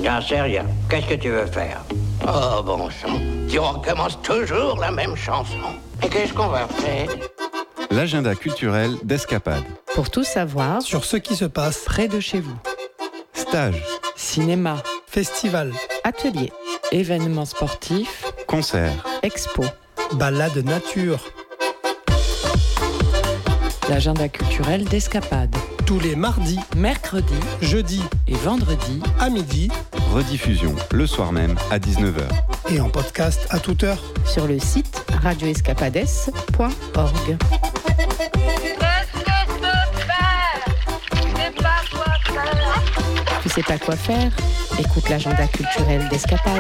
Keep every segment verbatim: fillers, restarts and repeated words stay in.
J'en sais rien. Qu'est-ce que tu veux faire? Oh, bon sang. Tu recommences toujours la même chanson. Et qu'est-ce qu'on va faire? L'agenda culturel d'Escapade. Pour tout savoir sur ce qui se passe près de chez vous. Stage, Cinéma, festival, atelier, événements sportifs, concert, expo, balade nature. L'agenda culturel d'Escapade. Tous les mardis, Mercredis, jeudis et vendredis à midi. rediffusion le soir même à dix-neuf heures. Et en podcast à toute heure. sur le site radio escapades point org. Tu sais pas quoi faire? Écoute l'agenda culturel d'Escapade.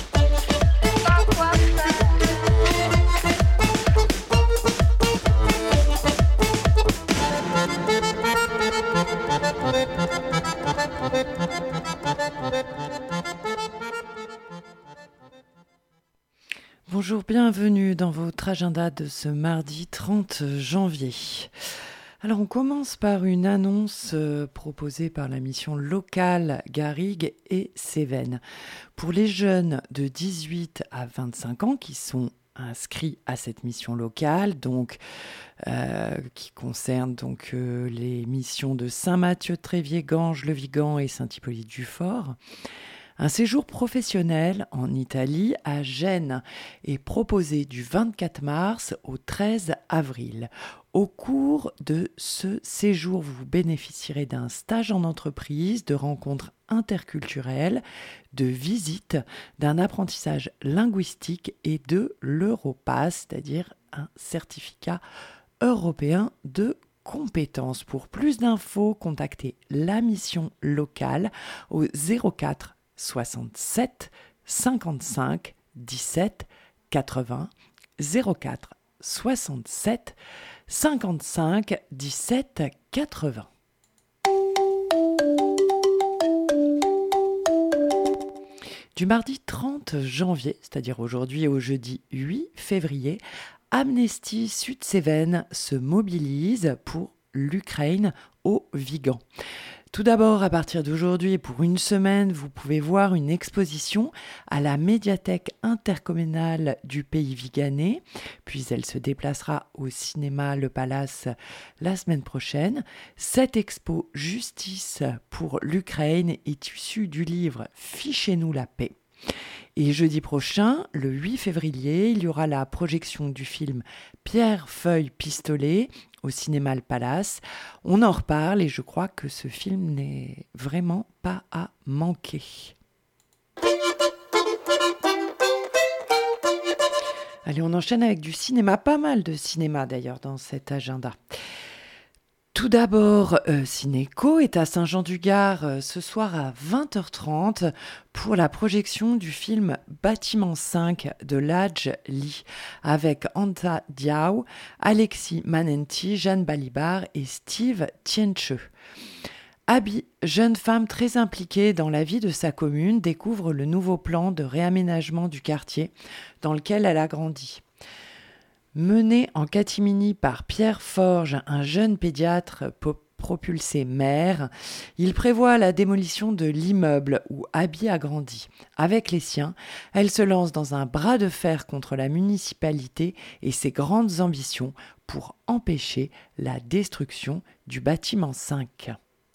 Bonjour, bienvenue dans votre agenda de ce mardi trente janvier. Alors on commence par une annonce euh, proposée par la mission locale Garrigues et Cévennes. Pour les jeunes de dix-huit à vingt-cinq ans qui sont inscrits à cette mission locale, donc euh, qui concerne donc euh, les missions de Saint-Mathieu, Tréviers, Ganges, Le Vigan et Saint-Hippolyte-du-Fort. Un séjour professionnel en Italie à Gênes est proposé du vingt-quatre mars au treize avril. Au cours de ce séjour, vous bénéficierez d'un stage en entreprise, de rencontres interculturelles, de visites, d'un apprentissage linguistique et de l'Europass, c'est-à-dire un certificat européen de compétences. Pour plus d'infos, contactez la mission locale au zéro quatre soixante-sept cinquante-cinq dix-sept quatre-vingts zéro quatre soixante-sept cinquante-cinq dix-sept quatre-vingts. Du mardi trente janvier, c'est-à-dire aujourd'hui au jeudi huit février, Amnesty Sud-Cévennes se mobilise pour l'Ukraine au Vigan. Tout d'abord, à partir d'aujourd'hui et pour une semaine, vous pouvez voir une exposition à la médiathèque intercommunale du Pays Viganais, puis elle se déplacera au cinéma Le Palace la semaine prochaine. Cette expo Justice pour l'Ukraine est issue du livre Fichez-nous la paix. Et jeudi prochain, le huit février, il y aura la projection du film Pierre, feuille, pistolet au cinéma Le Palace. On en reparle et je crois que ce film n'est vraiment pas à manquer. Allez, on enchaîne avec du cinéma, pas mal de cinéma d'ailleurs dans cet agenda. Tout d'abord, euh, Cinéco est à Saint-Jean-du-Gard euh, ce soir à vingt heures trente pour la projection du film Bâtiment cinq de Ladj Ly avec Anta Diaw, Alexis Manenti, Jeanne Balibar et Steve Tienche. Abby, jeune femme très impliquée dans la vie de sa commune, découvre le nouveau plan de réaménagement du quartier dans lequel elle a grandi. Mené en catimini par Pierre Forge, un jeune pédiatre po- propulsé maire, il prévoit la démolition de l'immeuble où Abby a grandi. Avec les siens, elle se lance dans un bras de fer contre la municipalité et ses grandes ambitions pour empêcher la destruction du bâtiment cinq.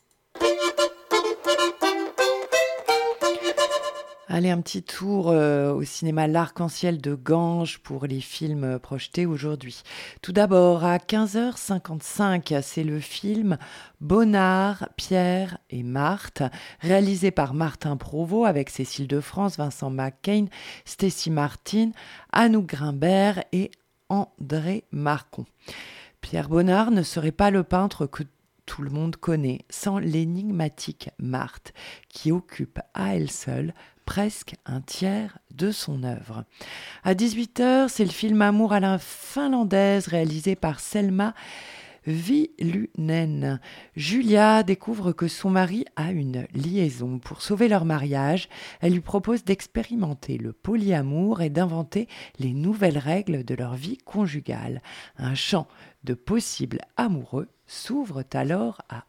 Allez, un petit tour euh, au cinéma L'Arc-en-Ciel de Ganges pour les films euh, projetés aujourd'hui. Tout d'abord, à quinze heures cinquante-cinq, c'est le film Bonnard, Pierre et Marthe, réalisé par Martin Provost avec Cécile de France, Vincent McCain, Stacy Martin, Anouk Grimbert et André Marcon. Pierre Bonnard ne serait pas le peintre que tout le monde connaît sans l'énigmatique Marthe, qui occupe à elle seule presque un tiers de son œuvre. À dix-huit heures, c'est le film Amour à la finlandaise réalisé par Selma Vilunen. Julia découvre que son mari a une liaison. Pour sauver leur mariage, elle lui propose d'expérimenter le polyamour et d'inventer les nouvelles règles de leur vie conjugale. Un champ de possibles amoureux s'ouvre alors à eux.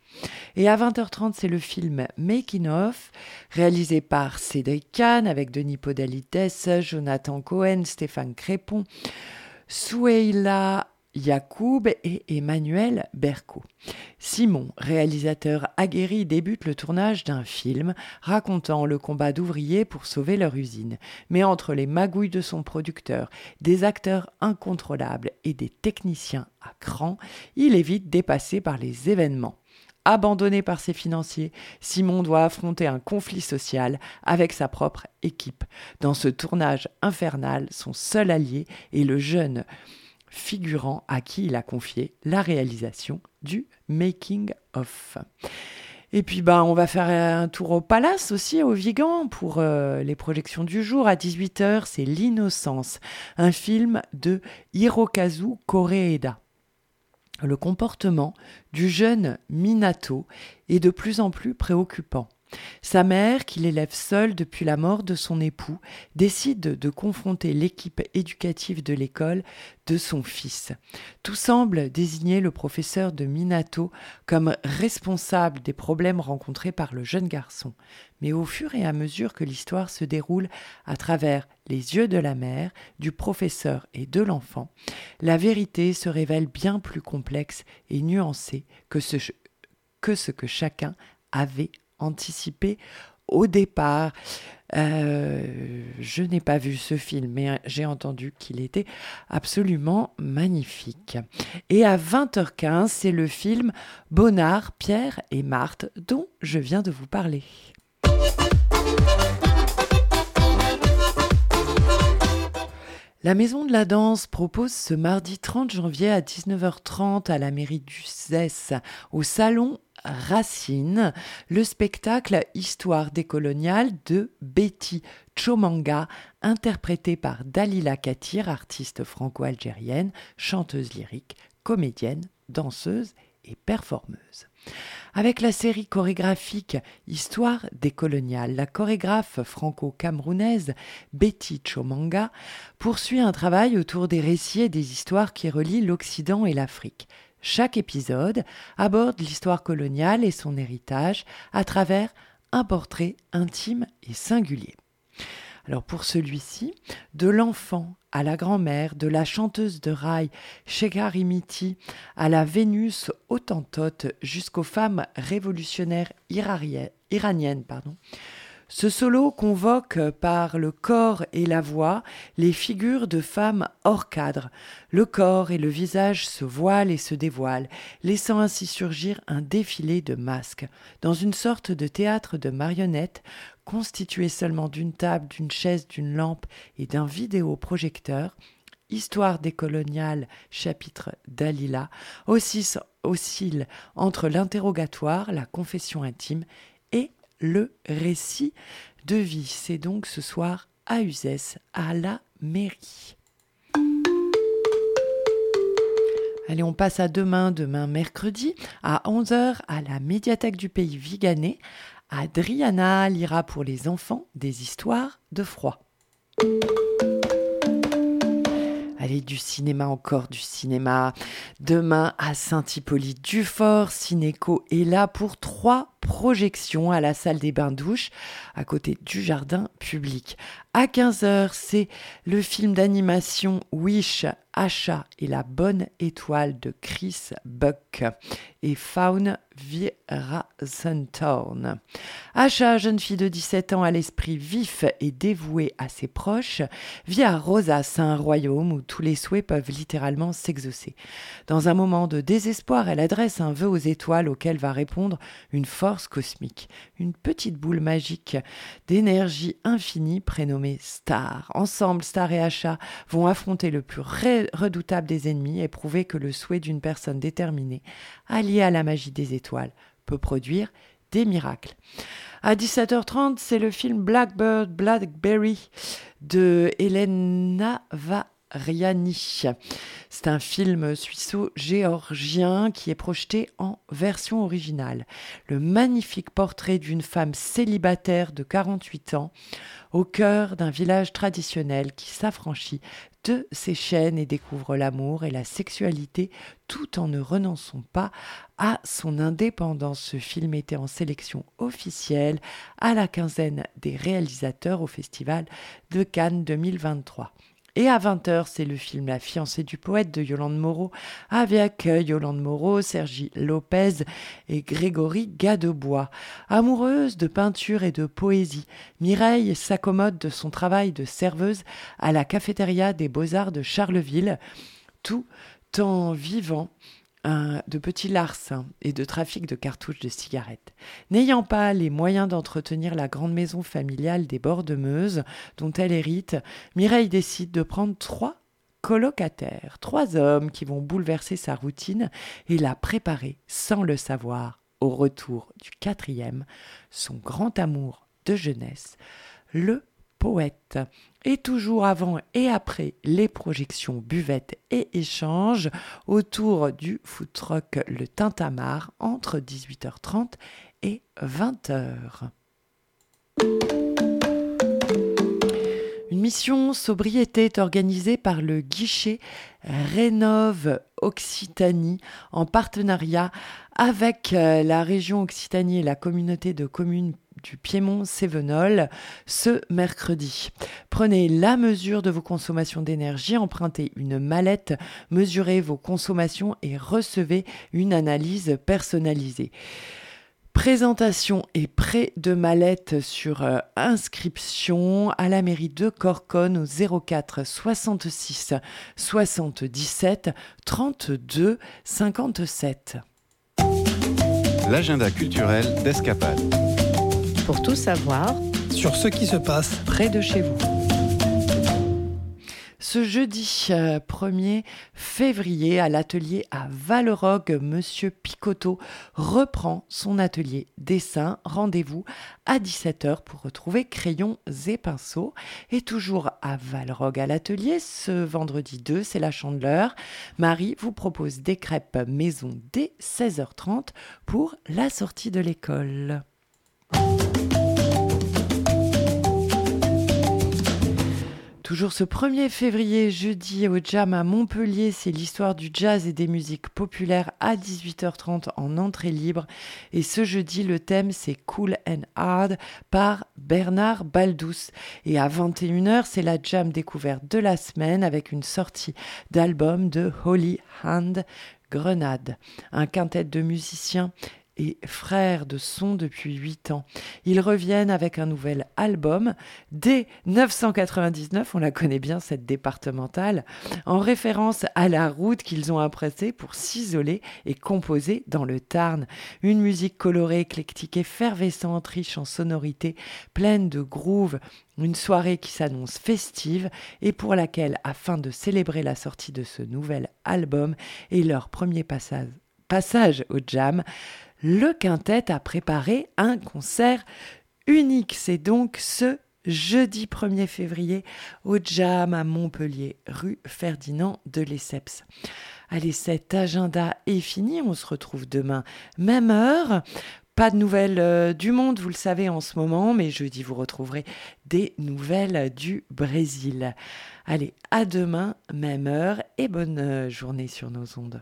Et à vingt heures trente, c'est le film Making of, réalisé par Cédric Kahn avec Denis Podalides, Jonathan Cohen, Stéphane Crépon, Souheila Yacoub et Emmanuel Berco. Simon, réalisateur aguerri, débute le tournage d'un film racontant le combat d'ouvriers pour sauver leur usine. Mais entre les magouilles de son producteur, des acteurs incontrôlables et des techniciens à cran, il est vite dépassé par les événements. Abandonné par ses financiers, Simon doit affronter un conflit social avec sa propre équipe. Dans ce tournage infernal, son seul allié est le jeune figurant à qui il a confié la réalisation du Making of. Et puis bah, on va faire un tour au Palace aussi, au Vigan, pour euh, les projections du jour. À dix-huit heures, c'est L'Innocence, un film de Hirokazu Koreeda. Le comportement du jeune Minato est de plus en plus préoccupant. Sa mère, qui l'élève seule depuis la mort de son époux, décide de confronter l'équipe éducative de l'école de son fils. Tout semble désigner le professeur de Minato comme responsable des problèmes rencontrés par le jeune garçon. Mais au fur et à mesure que l'histoire se déroule à travers les yeux de la mère, du professeur et de l'enfant, la vérité se révèle bien plus complexe et nuancée que ce, que, ce que chacun avait anticipé au départ. Euh, je n'ai pas vu ce film, mais j'ai entendu qu'il était absolument magnifique. Et à vingt heures quinze, c'est le film Bonnard, Pierre et Marthe dont je viens de vous parler. La Maison de la Danse propose ce mardi trente janvier à dix-neuf heures trente à la mairie d'Uzès, au salon Racine, le spectacle Histoire décoloniale de Betty Chomanga, interprété par Dalila Katir, artiste franco-algérienne, chanteuse lyrique, comédienne, danseuse et performeuse. Avec la série chorégraphique Histoire décoloniale, la chorégraphe franco-camerounaise Betty Chomanga poursuit un travail autour des récits et des histoires qui relient l'Occident et l'Afrique. Chaque épisode aborde l'histoire coloniale et son héritage à travers un portrait intime et singulier. Alors pour celui-ci, de l'enfant à la grand-mère, de la chanteuse de raï Shekarimiti à la Vénus hottentote jusqu'aux femmes révolutionnaires iraniennes, pardon, ce solo convoque par le corps et la voix les figures de femmes hors cadre. Le corps et le visage se voilent et se dévoilent, laissant ainsi surgir un défilé de masques. Dans une sorte de théâtre de marionnettes, constitué seulement d'une table, d'une chaise, d'une lampe et d'un vidéoprojecteur, Histoire décoloniale, chapitre Dalila, oscille entre l'interrogatoire, la confession intime et le récit de vie. C'est donc ce soir à Uzès, à la mairie. Allez, on passe à demain, demain mercredi, à onze heures, à la médiathèque du Pays Viganais. Adriana lira pour les enfants des histoires de froid. Allez, du cinéma, encore du cinéma. Demain, à Saint-Hippolyte-du-Fort, Cinéco est là pour trois projections à la salle des bains-douches, à côté du jardin public. À quinze heures, c'est le film d'animation Wish, Asha et la bonne étoile de Chris Buck et Fawn Virasentorn. Asha, jeune fille de dix-sept ans à l'esprit vif et dévouée à ses proches, vit à Rosas, un royaume où tous les souhaits peuvent littéralement s'exaucer. Dans un moment de désespoir, elle adresse un vœu aux étoiles auquel va répondre une force cosmique, une petite boule magique d'énergie infinie prénommée Star. Ensemble, Star et Asha vont affronter le plus redoutable des ennemis et prouver que le souhait d'une personne déterminée, alliée à la magie des étoiles, peut produire des miracles. À dix-sept heures trente, c'est le film Blackbird Blackberry de Elena Mariani. C'est un film suisso-géorgien qui est projeté en version originale. Le magnifique portrait d'une femme célibataire de quarante-huit ans au cœur d'un village traditionnel qui s'affranchit de ses chaînes et découvre l'amour et la sexualité tout en ne renonçant pas à son indépendance. Ce film était en sélection officielle à la quinzaine des réalisateurs au Festival de Cannes deux mille vingt-trois. Et à vingt heures, c'est le film La fiancée du poète de Yolande Moreau, avec Yolande Moreau, Sergi Lopez et Grégory Gadebois. Amoureuse de peinture et de poésie, Mireille s'accommode de son travail de serveuse à la cafétéria des Beaux-Arts de Charleville, tout en vivant Un, de petits larcins et de trafic de cartouches de cigarettes. N'ayant pas les moyens d'entretenir la grande maison familiale des bords de Meuse dont elle hérite, Mireille décide de prendre trois colocataires, trois hommes qui vont bouleverser sa routine et la préparer, sans le savoir, au retour du quatrième, son grand amour de jeunesse, le poète. Et toujours avant et après les projections buvettes et échanges autour du food truck Le Tintamarre entre dix-huit heures trente et vingt heures. Une mission sobriété est organisée par le guichet Rénove Occitanie en partenariat avec la région Occitanie et la communauté de communes du Piémont-Cévenol ce mercredi. Prenez la mesure de vos consommations d'énergie, empruntez une mallette, mesurez vos consommations et recevez une analyse personnalisée. Présentation et prêt de mallette sur euh, inscription à la mairie de Corconne au zéro quatre soixante-six soixante-dix-sept trente-deux cinquante-sept. L'agenda culturel d'Escapade. Pour tout savoir sur ce qui se passe près de chez vous. Ce jeudi euh, premier février, à l'atelier à Vallerogue, Monsieur Picotto reprend son atelier dessin. Rendez-vous à dix-sept heures pour retrouver crayons et pinceaux. Et toujours à Vallerogue à l'atelier, ce vendredi deux, c'est la Chandeleur. Marie vous propose des crêpes maison dès seize heures trente pour la sortie de l'école. Toujours ce premier février, jeudi, au Jam à Montpellier, c'est l'histoire du jazz et des musiques populaires à dix-huit heures trente en entrée libre. Et ce jeudi, le thème, c'est Cool and Hard par Bernard Baldous. Et à vingt et une heures, c'est la Jam découverte de la semaine avec une sortie d'album de Holy Hand Grenade, un quintet de musiciens et frères de son depuis huit ans. Ils reviennent avec un nouvel album, dès neuf cent quatre-vingt-dix-neuf, on la connaît bien cette départementale, en référence à la route qu'ils ont emprunté pour s'isoler et composer dans le Tarn. Une musique colorée, éclectique, effervescente, riche en sonorités, pleine de groove, une soirée qui s'annonce festive et pour laquelle, afin de célébrer la sortie de ce nouvel album et leur premier passage, passage au Jam, le quintet a préparé un concert unique. C'est donc ce jeudi premier février au Jam à Montpellier, rue Ferdinand de Lesseps. Allez, cet agenda est fini. On se retrouve demain, même heure. Pas de nouvelles euh, du monde, vous le savez en ce moment, mais jeudi, vous retrouverez des nouvelles du Brésil. Allez, à demain, même heure, et bonne euh, journée sur nos ondes.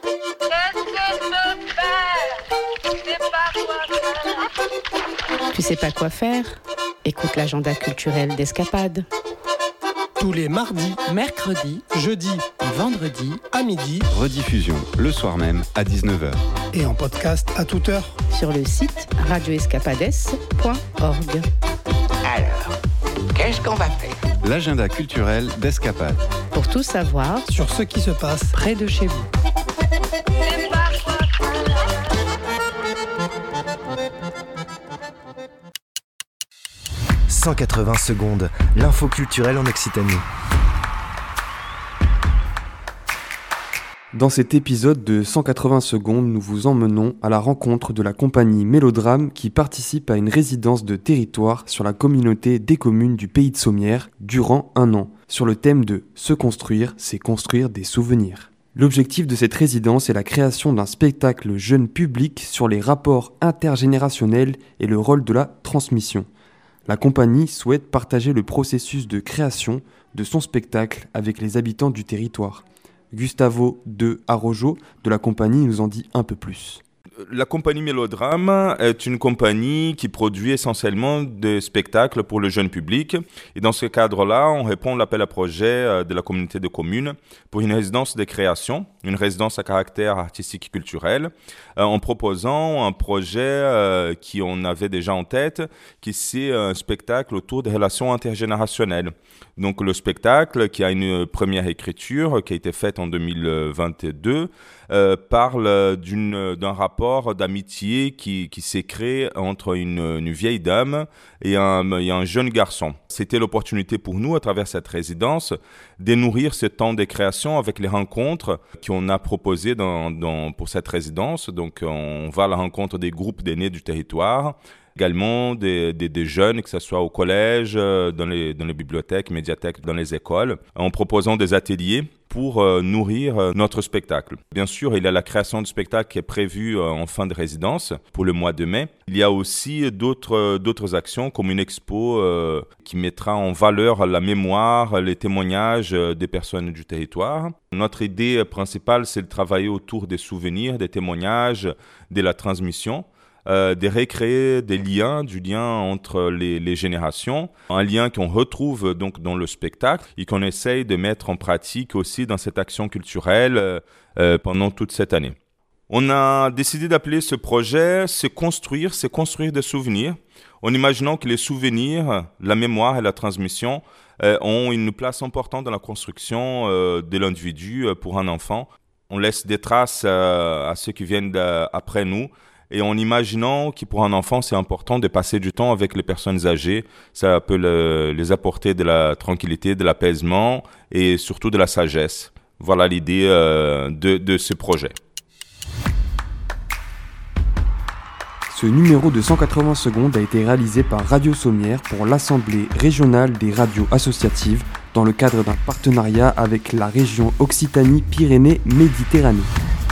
Tu sais pas quoi faire? Écoute l'agenda culturel d'Escapade. tous les mardis, mercredis, jeudis et vendredis à midi. Rediffusion le soir même à dix-neuf heures. Et en podcast à toute heure. Sur le site radio escapades point org. Alors, qu'est-ce qu'on va faire? L'agenda culturel d'Escapade. Pour tout savoir Sur ce qui se passe près de chez vous. cent quatre-vingts secondes, l'info culturelle en Occitanie. Dans cet épisode de cent quatre-vingts secondes, nous vous emmenons à la rencontre de la compagnie Mélodrame qui participe à une résidence de territoire sur la communauté des communes du Pays de Sommières durant un an, sur le thème de « Se construire, c'est construire des souvenirs ». L'objectif de cette résidence est la création d'un spectacle jeune public sur les rapports intergénérationnels et le rôle de la transmission. La compagnie souhaite partager le processus de création de son spectacle avec les habitants du territoire. Gustavo de Arrojo de la compagnie nous en dit un peu plus. La compagnie Mélodrame est une compagnie qui produit essentiellement des spectacles pour le jeune public. Et dans ce cadre-là, on répond à l'appel à projet de la communauté de communes pour une résidence de création, une résidence à caractère artistique et culturel, euh, en proposant un projet euh, qui on avait déjà en tête, qui c'est un spectacle autour des relations intergénérationnelles. Donc le spectacle, qui a une première écriture qui a été faite en deux mille vingt-deux, euh, parle d'une, d'un rapport d'amitié qui, qui s'est créé entre une, une vieille dame et un, et un jeune garçon. C'était l'opportunité pour nous, à travers cette résidence, de nourrir ce temps de création avec les rencontres qu'on a proposées dans, dans, pour cette résidence. Donc on va à la rencontre des groupes d'aînés du territoire, également des, des, des jeunes, que ce soit au collège, dans les, dans les bibliothèques, médiathèques, dans les écoles, en proposant des ateliers pour euh, nourrir euh, notre spectacle. Bien sûr, il y a la création du spectacle qui est prévue euh, en fin de résidence pour le mois de mai. Il y a aussi d'autres, euh, d'autres actions comme une expo euh, qui mettra en valeur la mémoire, les témoignages euh, des personnes du territoire. Notre idée principale, c'est de travailler autour des souvenirs, des témoignages, de la transmission. Euh, de recréer des liens, du lien entre les, les générations, un lien qu'on retrouve donc dans le spectacle et qu'on essaye de mettre en pratique aussi dans cette action culturelle euh, euh, pendant toute cette année. On a décidé d'appeler ce projet « Se construire, c'est construire des souvenirs », en imaginant que les souvenirs, la mémoire et la transmission euh, ont une place importante dans la construction euh, de l'individu euh, pour un enfant. On laisse des traces euh, à ceux qui viennent après nous, et en imaginant que pour un enfant, c'est important de passer du temps avec les personnes âgées. Ça peut le, les apporter de la tranquillité, de l'apaisement et surtout de la sagesse. Voilà l'idée euh, de, de ce projet. Ce numéro de cent quatre-vingts secondes a été réalisé par Radio Sommières pour l'Assemblée régionale des radios associatives dans le cadre d'un partenariat avec la région Occitanie-Pyrénées-Méditerranée.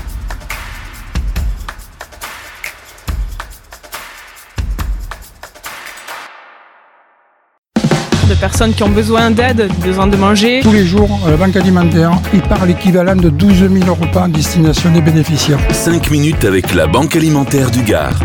De personnes qui ont besoin d'aide, besoin de manger. Tous les jours, à la Banque Alimentaire, il part l'équivalent de douze mille repas en destination des bénéficiaires. cinq minutes avec la Banque Alimentaire du Gard.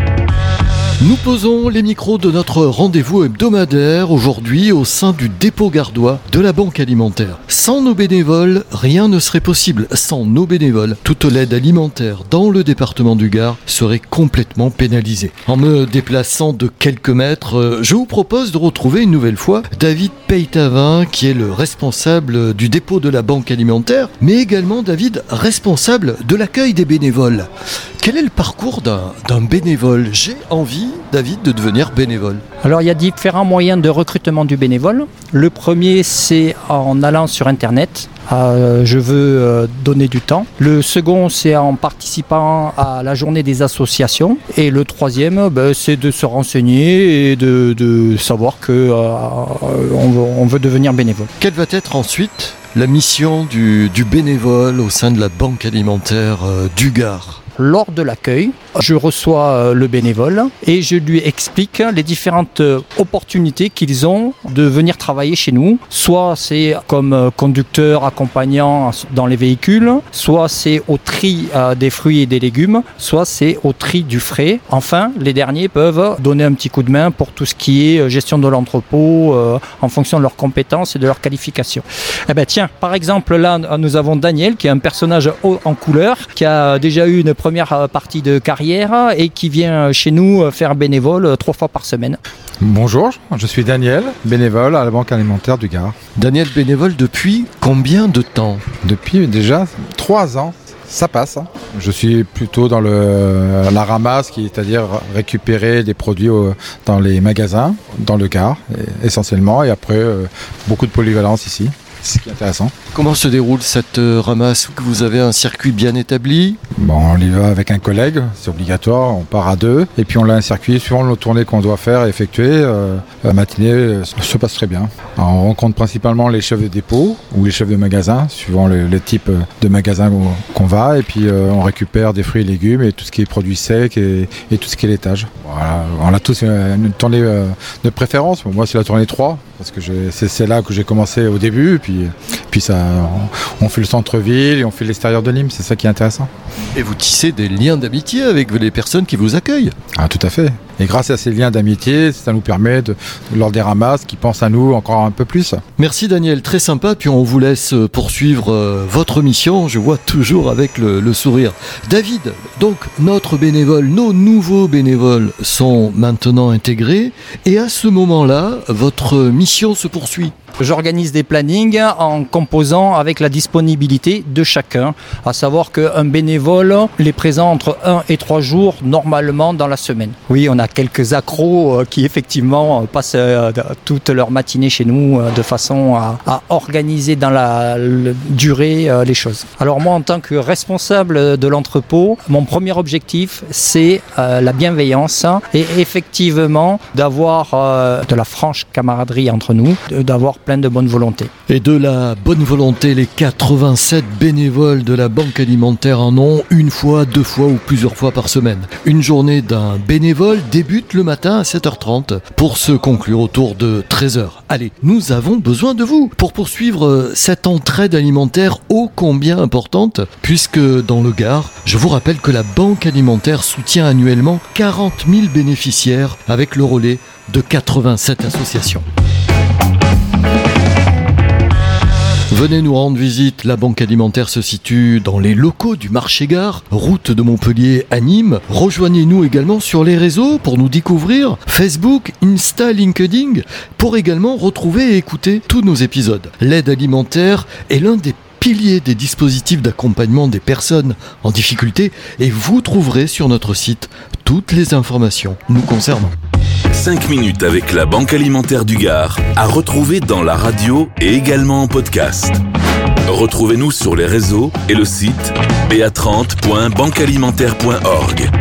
Nous posons les micros de notre rendez-vous hebdomadaire aujourd'hui au sein du dépôt gardois de la Banque Alimentaire. Sans nos bénévoles, rien ne serait possible. Sans nos bénévoles, toute l'aide alimentaire dans le département du Gard serait complètement pénalisée. En me déplaçant de quelques mètres, je vous propose de retrouver une nouvelle fois David Peytavin, qui est le responsable du dépôt de la Banque Alimentaire, mais également David, responsable de l'accueil des bénévoles. Quel est le parcours d'un, d'un bénévole ? J'ai envie, David, de devenir bénévole. Alors, il y a différents moyens de recrutement du bénévole. Le premier, c'est en allant sur Internet. Euh, je veux euh, donner du temps. Le second, c'est en participant à la journée des associations. Et le troisième, ben, c'est de se renseigner et de, de savoir qu'on euh, on veut devenir bénévole. Quelle va être ensuite la mission du, du bénévole au sein de la Banque Alimentaire euh, du Gard ? Lors de l'accueil, je reçois le bénévole et je lui explique les différentes opportunités qu'ils ont de venir travailler chez nous. Soit c'est comme conducteur accompagnant dans les véhicules, soit c'est au tri des fruits et des légumes, soit c'est au tri du frais. Enfin, les derniers peuvent donner un petit coup de main pour tout ce qui est gestion de l'entrepôt euh, en fonction de leurs compétences et de leurs qualifications. Eh ben tiens, par exemple là, nous avons Daniel qui est un personnage haut en couleur, qui a déjà eu une première première partie de carrière et qui vient chez nous faire bénévole trois fois par semaine. Bonjour, je suis Daniel, bénévole à la Banque Alimentaire du Gard. Daniel, bénévole depuis combien de temps ? Depuis déjà trois ans. Ça passe. Je suis plutôt dans le, la ramasse, qui, c'est-à-dire récupérer des produits au, dans les magasins, dans le Gard essentiellement, et après euh, beaucoup de polyvalence ici. C'est ce qui est intéressant. Comment se déroule cette euh, ramasse? Vous avez un circuit bien établi? Bon, on y va avec un collègue, c'est obligatoire, on part à deux. Et puis on a un circuit suivant nos tournées qu'on doit faire et effectuer. Euh, la matinée euh, se passe très bien. Alors, on rencontre principalement les chefs de dépôt ou les chefs de magasin, suivant le, le type de magasin où, qu'on va. Et puis euh, on récupère des fruits et légumes et tout ce qui est produits secs et, et tout ce qui est laitage. Voilà, on a tous une, une tournée euh, de préférence. Moi, c'est la tournée trois, parce que je, c'est, c'est là que j'ai commencé au début. Et puis, puis ça, on, on fait le centre-ville et on fait l'extérieur de Nîmes. C'est ça qui est intéressant. Et vous tissez des liens d'amitié avec les personnes qui vous accueillent. Ah, tout à fait. Et grâce à ces liens d'amitié, ça nous permet, de, lors des ramasses, qu'ils pensent à nous encore un peu plus. Merci Daniel, très sympa. Puis on vous laisse poursuivre euh, votre mission. Je vois toujours avec le, le sourire. David, donc notre bénévole, nos nouveaux bénévoles sont maintenant intégrés. Et à ce moment-là, votre mission se poursuit. J'organise des plannings en composant avec la disponibilité de chacun, à savoir qu'un bénévole les présente entre un et trois jours normalement dans la semaine. Oui, on a quelques accros qui effectivement passent toute leur matinée chez nous de façon à, à organiser dans la, la durée les choses. Alors moi, en tant que responsable de l'entrepôt, mon premier objectif, c'est euh, la bienveillance et effectivement d'avoir euh, de la franche camaraderie entre nous, d'avoir plein de bonne volonté. Et de la bonne volonté, les quatre-vingt-sept bénévoles de la Banque Alimentaire en ont une fois, deux fois ou plusieurs fois par semaine. Une journée d'un bénévole débute le matin à sept heures trente pour se conclure autour de treize heures. Allez, nous avons besoin de vous pour poursuivre cette entraide alimentaire ô combien importante, puisque dans le Gard, je vous rappelle que la Banque Alimentaire soutient annuellement quarante mille bénéficiaires avec le relais de quatre-vingt-sept associations. Venez nous rendre visite, la Banque Alimentaire se situe dans les locaux du marché Gare, route de Montpellier à Nîmes. Rejoignez-nous également sur les réseaux pour nous découvrir, Facebook, Insta, LinkedIn, pour également retrouver et écouter tous nos épisodes. L'aide alimentaire est l'un des piliers des dispositifs d'accompagnement des personnes en difficulté et vous trouverez sur notre site toutes les informations nous concernant. cinq minutes avec la Banque Alimentaire du Gard, à retrouver dans la radio et également en podcast. Retrouvez-nous sur les réseaux et le site b a trente point banque alimentaire point org.